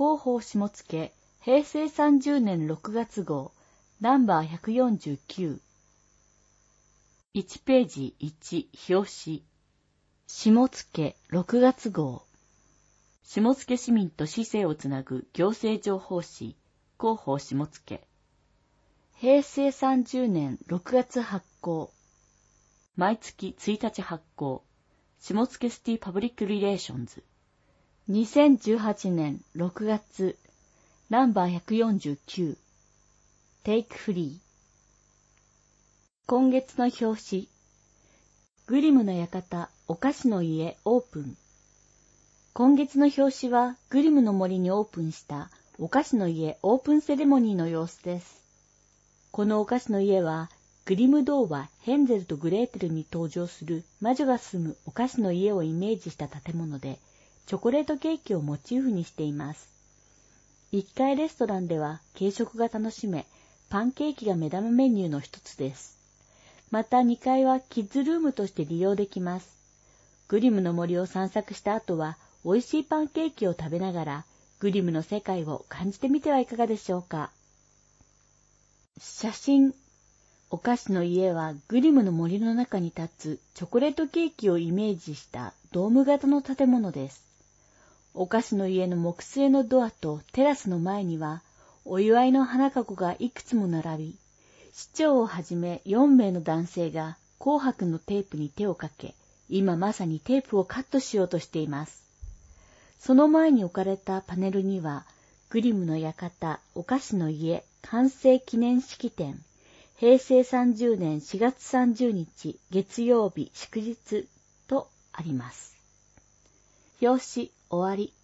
広報下野、平成30年6月号、ナンバー149。1ページ1、表紙。下野6月号。下野市民と市政をつなぐ行政情報誌、広報下野。平成30年6月発行。毎月1日発行。下野シティパブリックリレーションズ。2018年6月、ナンバー149。テイクフリー。今月の表紙。グリムの館、お菓子の家オープン。今月の表紙はグリムの森にオープンしたお菓子の家オープンセレモニーの様子です。このお菓子の家はグリム童話ヘンゼルとグレーテルに登場する魔女が住むお菓子の家をイメージした建物で、チョコレートケーキをモチーフにしています。1階レストランでは軽食が楽しめ、パンケーキが目玉メニューの一つです。また2階はキッズルームとして利用できます。グリムの森を散策した後は、美味しいパンケーキを食べながら、グリムの世界を感じてみてはいかがでしょうか。写真。お菓子の家はグリムの森の中に立つチョコレートケーキをイメージしたドーム型の建物です。お菓子の家の木製のドアとテラスの前には、お祝いの花かごがいくつも並び、市長をはじめ4名の男性が紅白のテープに手をかけ、今まさにテープをカットしようとしています。その前に置かれたパネルには、グリムの館、お菓子の家、完成記念式典、平成30年4月30日、月曜日、祝日とあります。表紙、終わり。